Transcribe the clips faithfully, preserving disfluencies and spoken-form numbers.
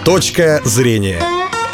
Точка зрения.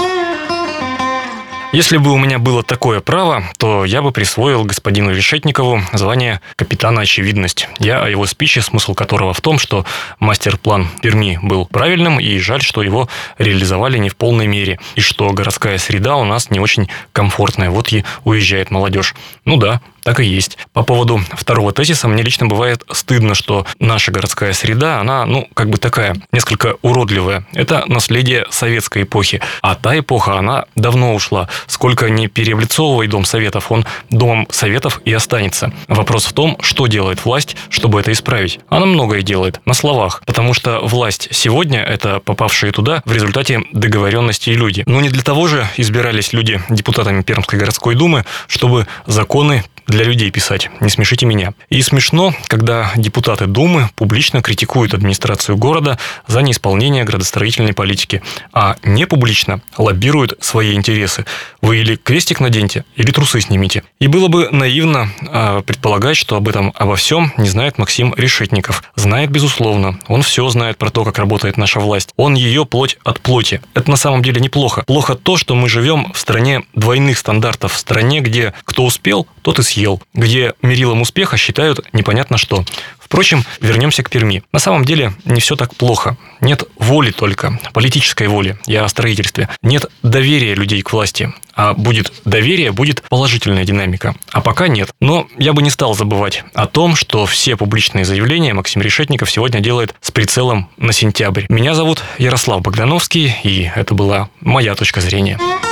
Если бы у меня было такое право, то я бы присвоил господину Решетникову звание капитана очевидность. Я о его спиче, смысл которого в том, что мастер-план Перми был правильным, и жаль, что его реализовали не в полной мере, и что городская среда у нас не очень комфортная. Вот и уезжает молодежь. Ну да, так и есть. По поводу второго тезиса, мне лично бывает стыдно, что наша городская среда, она, ну, как бы такая, несколько уродливая. Это наследие советской эпохи. А та эпоха, она давно ушла. Сколько ни переоблицовывай Дом Советов, он Домом Советов и останется. Вопрос в том, что делает власть, чтобы это исправить. Она многое делает на словах, потому что власть сегодня – это попавшие туда в результате договоренности люди. Но не для того же избирались люди депутатами Пермской городской думы, чтобы законы для людей писать. Не смешите меня. И смешно, когда депутаты Думы публично критикуют администрацию города за неисполнение градостроительной политики, а не публично лоббируют свои интересы. Вы или крестик наденьте, или трусы снимите. И было бы наивно э, предполагать, что об этом обо всем не знает Максим Решетников. Знает, безусловно. Он все знает про то, как работает наша власть. Он ее плоть от плоти. Это на самом деле неплохо. Плохо то, что мы живем в стране двойных стандартов, в стране, где кто успел, тот и съел, где мерилом успеха считают непонятно что. Впрочем, вернемся к Перми. На самом деле не все так плохо. Нет воли только, политической воли. Я о строительстве. Нет доверия людей к власти. А будет доверие, будет положительная динамика. А пока нет. Но я бы не стал забывать о том, что все публичные заявления Максим Решетников сегодня делает с прицелом на сентябрь. Меня зовут Ярослав Богдановский, и это была моя точка зрения.